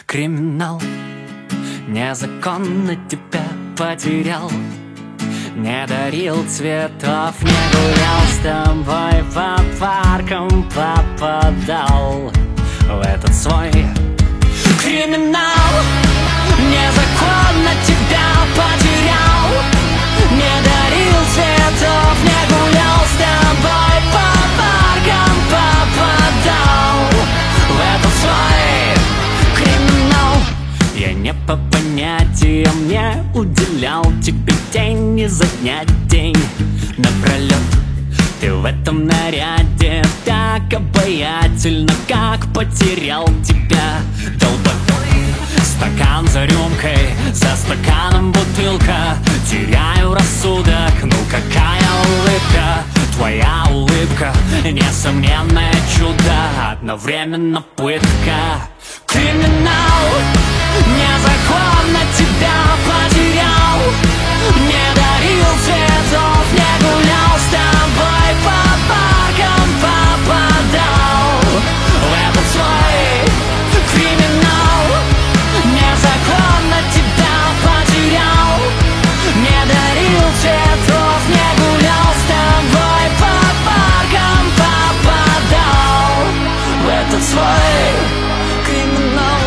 Криминал, незаконно тебя потерял, не дарил цветов, не гулял с тобой по паркам, попадал в этот свой криминал. Незаконно тебя потерял, не дарил цветов, не гулял с тобой по паркам, попадал в этот свой криминал. Я не по понятиям не уделял тебе день изо дня день напролет. Ты в этом наряде так обаятельно, как потерял тебя, долбоеб. Стакан за рюмкой, за стаканом бутылка, теряю рассудок, ну какая улыбка. Твоя улыбка, несомненное чудо, одновременно пытка. Криминал, незаконно тебя потерял, не дарил цветов, не гулял с тобой по паркам, попадал в этот свой криминал. Незаконно тебя потерял, не дарил цветов, не гулял с тобой по паркам, попадал в этот свой криминал.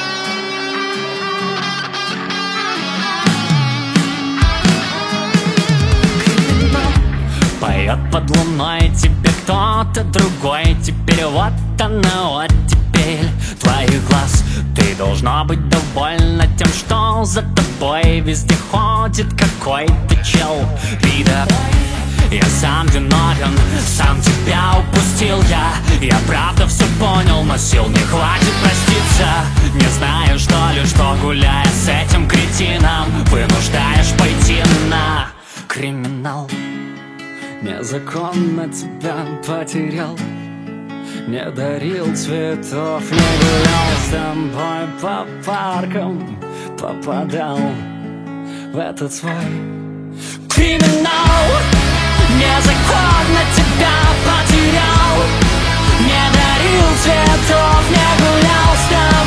Поет под луной тебе кто-то другой, теперь вот она, вот теперь твоих глаз. Ты должна быть довольна тем, что за тобой везде ходит какой-то чел. Вида, я сам виновен, сам тебя упустил я. Я правда все понял, но сил не хватит проститься. Не знаю, что ли, что гуляя с этим кретином вынуждаешь пойти на криминал. Незаконно тебя потерял, не дарил цветов, не гулял с тобой по паркам, попадал в этот свой криминал. Незаконно тебя потерял, не дарил цветов, не гулял с тобой